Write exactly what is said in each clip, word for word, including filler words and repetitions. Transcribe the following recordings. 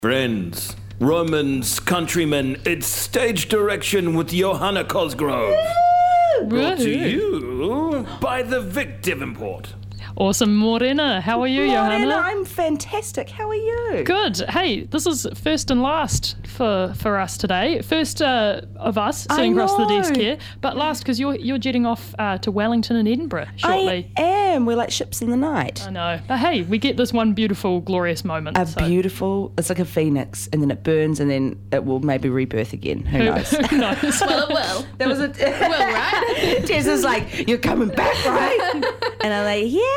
Friends, Romans, countrymen, it's stage direction with Johanna Cosgrove. Brought to you by the Vic Devonport. Awesome. Morena, how are you, Morena, Johanna? I'm fantastic. How are you? Good. Hey, this is first and last for, for us today. First uh, of us sitting across the desk here, but last because you're you're jetting off uh, to Wellington and Edinburgh shortly. I am. We're like ships in the night. I know. But hey, we get this one beautiful, glorious moment. A so. beautiful, it's like a phoenix, and then it burns, and then it will maybe rebirth again. Who, Who, knows? who knows? Well, it will. There was a Well, right? Tessa's like, you're coming back, right? And I'm like, yeah.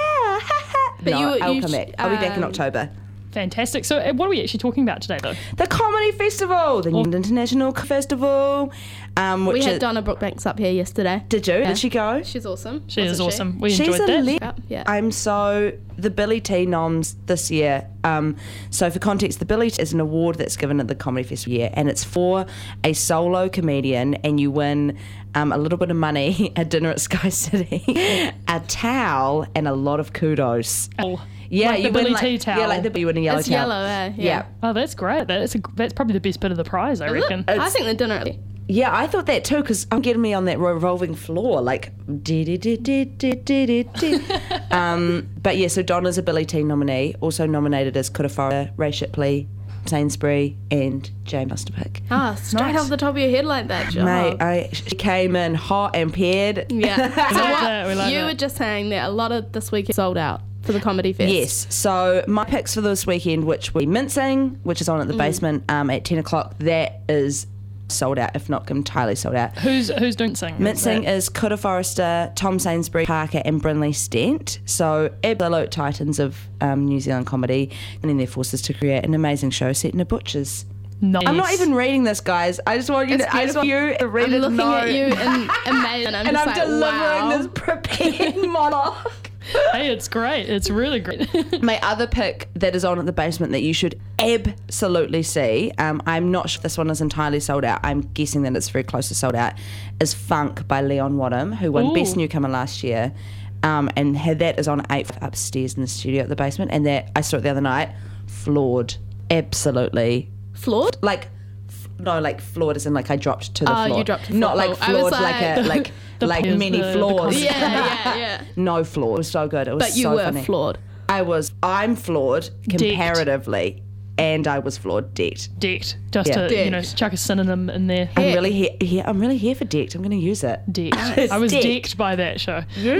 But no, you- I'll you come sh- back. I'll be back in um, October. Fantastic. So uh, what are we actually talking about today, though? The Comedy Festival, the New Zealand International Festival. Um, which We had is, Donna Brookbanks up here yesterday. Did you? Yeah. Did she go? She's awesome. She is wasn't awesome. We She's enjoyed a that. le- Yeah, yeah. I'm so the Billy T noms this year. Um, so for context, the Billy T is an award that's given at the Comedy Festival year, and it's for a solo comedian, and you win um, a little bit of money, a dinner at Sky City, a towel, and a lot of kudos. Oh, Yeah, like you the win Billy like, T towel. Yeah, like the you win a yellow It's towel. yellow, eh? Yeah. Yeah. Oh, that's great. That's a, that's probably the best bit of the prize, I Is it? reckon. I think the dinner. Yeah, I thought that too, because I'm getting me on that revolving floor, like dee dee dee dee dee dee dee. Um, but yeah, so Donna's a Billy T nominee, also nominated as Kutafora, Ray Shipley, Sainsbury, and Jay Musterpick. Ah, straight Nice. off the top of your head like that, Joe. Mate, I, she came in hot and paired. Yeah. So We like that, we what, like you that. were just saying that a lot of this week is sold out for the Comedy Fest. Yes, so my picks for this weekend, which were Mincing, which is on at the basement um, at ten o'clock, that is sold out, if not entirely sold out. Who's who's doing sing? Mincing is Cutter Forrester, Tom Sainsbury, Parker, and Brinley Stent. So absolute titans of um, New Zealand comedy, and in their forces to create an amazing show set in a butcher's. Nice. I'm not even reading this, guys. I just want you It's to. I just want you to read I'm it. looking know. at you and amazing. I'm and just I'm like, delivering wow. this prepared monologue. Hey, it's great. It's really great. My other pick that is on at the basement that you should absolutely see, um, I'm not sure if this one is entirely sold out, I'm guessing that it's very close to sold out, is Funk by Leon Wadham, who won Ooh. Best Newcomer last year. Um, and had that is on eight upstairs in the studio at the basement. And that I saw it the other night, floored. Absolutely. Flawed? Like, f- no, like floored as in like I dropped to the Oh, floor. you dropped to the Not floor. like I was floored like, a like- like The like pairs, many the- the floors. concept. Yeah, yeah, yeah. No floor. It was so good. It was But you so were funny. flawed. I was. I'm floored comparatively, and I was floored decked. Decked. Just Yeah. to, you know, Decked. chuck a synonym in there. I'm really here. here I'm really here for decked. I'm going to use it. Decked. It's I was decked. decked by that show.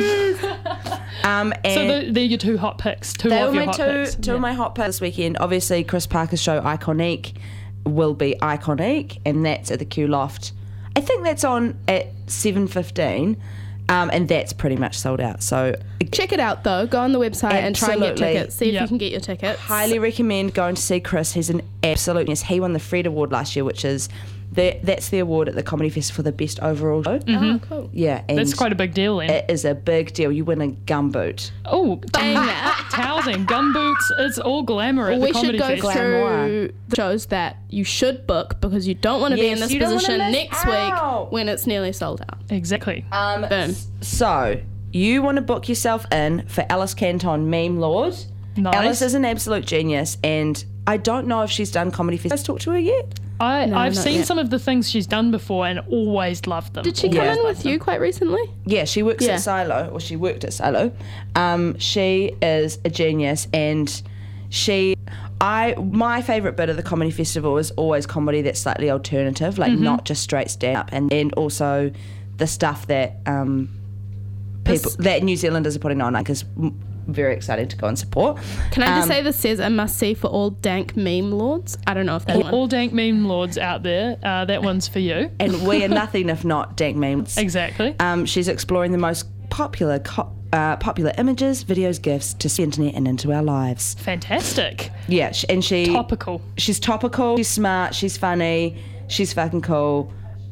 Um, and So the, they're your two hot picks. Two they were of your my hot two, picks. two Yeah. of my hot picks this weekend. Obviously, Chris Parker's show Iconique will be iconic, and that's at the Q Loft. I think that's on at seven fifteen, um, and that's pretty much sold out. So Check it out though. Go on the website and try and get Absolutely. tickets. See if Yep. you can get your tickets. highly recommend going to see Chris. He's an absolute yes. He won the Fred Award last year, which is the, that's the award at the Comedy Festival for the best overall show. Oh, cool. Yeah, and That's quite a big deal then. it is a big deal. You win a gumboot. Oh, Dang that. towels and gumboots. It's all glamour at We the comedy should go fest. Glamour. through the shows that you should book because you don't want to be Yes, in this you don't wanna position miss next out. week when it's nearly sold out. Exactly. Um, Boom. So you want to book yourself in for Alice Canton, Meme Lord. Nice. Alice is an absolute genius, and I don't know if she's done comedy fest. Has talked to her yet? I, No, I've not seen yet. some of the things she's done before and always loved them. Did she come Yeah. in with you quite recently? Yeah, she works Yeah. at Silo, or she worked at Silo. Um, she is a genius, and she, I, my favourite bit of the comedy festival is always comedy that's slightly alternative, like not just straight stand up, and and also the stuff that um, people This- that New Zealanders are putting on, like, is m- very exciting to go and support. Can I just Um, say this says a must see for all dank meme lords? I don't know if that one. all dank meme lords out there, uh, that one's for you. And we are nothing if not dank memes. Exactly. Um, she's exploring the most popular co- uh, popular images, videos, gifs to the internet and into our lives. Fantastic. Yeah, sh- and she Topical. she's topical, she's smart, she's funny, she's fucking cool.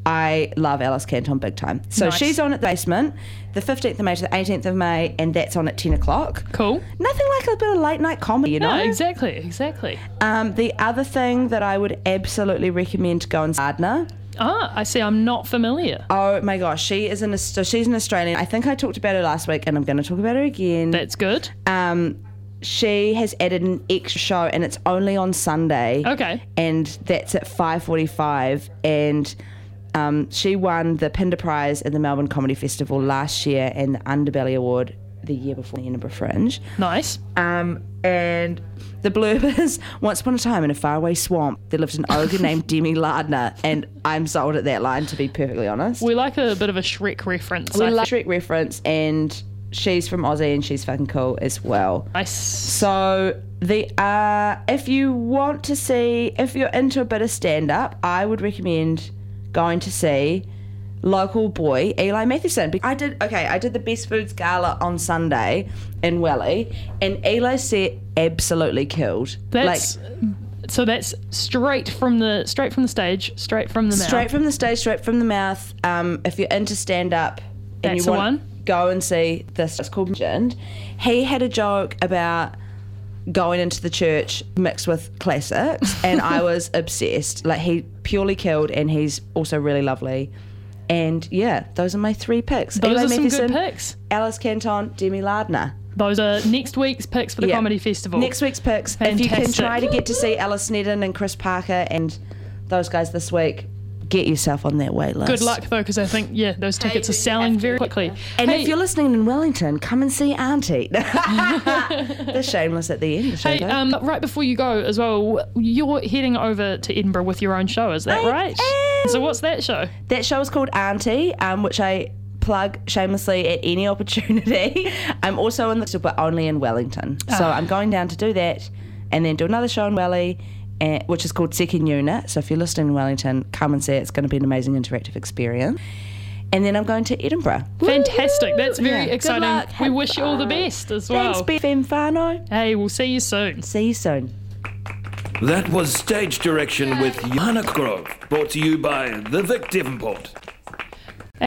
I love Alice Canton big time. So Nice. she's on at the basement, the fifteenth of May to the eighteenth of May, and that's on at ten o'clock. Cool. Nothing like a bit of late night comedy, you know? No, exactly, exactly. Um, the other thing that I would absolutely recommend to go and Gardner. Ah, I see. I'm not familiar. Oh my gosh, she is an so she's an Australian. I think I talked about her last week, and I'm going to talk about her again. That's good. Um, she has added an extra show, and it's only on Sunday. Okay. And that's at five forty-five. And um, she won the Pinder Prize at the Melbourne Comedy Festival last year and the Underbelly Award the year before the Edinburgh Fringe. Nice. Um, and the blurb is, once upon a time in a faraway swamp, there lived an ogre named Demi Lardner, and I'm sold at that line, to be perfectly honest. We like a bit of a Shrek reference. We I love think. Shrek reference, and she's from Aussie, and she's fucking cool as well. Nice. So the uh, if you want to see, if you're into a bit of stand-up, I would recommend going to see local boy Eli Mathewson. I did okay. I did the Best Foods Gala on Sunday in Welly, and Eli's set absolutely killed. That's like, so that's straight from the straight from the stage, straight from the mouth. straight from the stage, straight from the mouth. Um, if you're into stand-up and That's you the want, one. go and see this. It's called Legend. He had a joke about going into the church mixed with classics, and I was obsessed. Like, he purely killed, and he's also really lovely. And yeah, those are my three picks. Those Eli are some Mathewson, good picks. Alice Canton, Demi Lardner. Those are next week's picks for the Yeah. comedy festival. Next week's picks. If you can Fantastic. try to get to see Alice Sneddon and Chris Parker and those guys this week, get yourself on that wait list. Good luck though, because I think yeah, those tickets are you selling have to. very quickly. And hey, if you're listening in Wellington, come and see Auntie. They're shameless at the end. hey, um, right before you go as well, you're heading over to Edinburgh with your own show, is that I right? am. So what's that show? That show is called Auntie, um, which I plug shamelessly at any opportunity. I'm also in the but only in Wellington. So Ah. I'm going down to do that and then do another show in Welly, uh, which is called Second Unit. So if you're listening in Wellington, come and see it. It's going to be an amazing interactive experience. And then I'm going to Edinburgh. Fantastic. That's very Yeah. Good exciting. luck. We Have wish you all the fun. best as well. Thanks, B F M Whānau. Hey, we'll see you soon. See you soon. That was Stage Direction with Johanna Grove, brought to you by The Vic Devonport.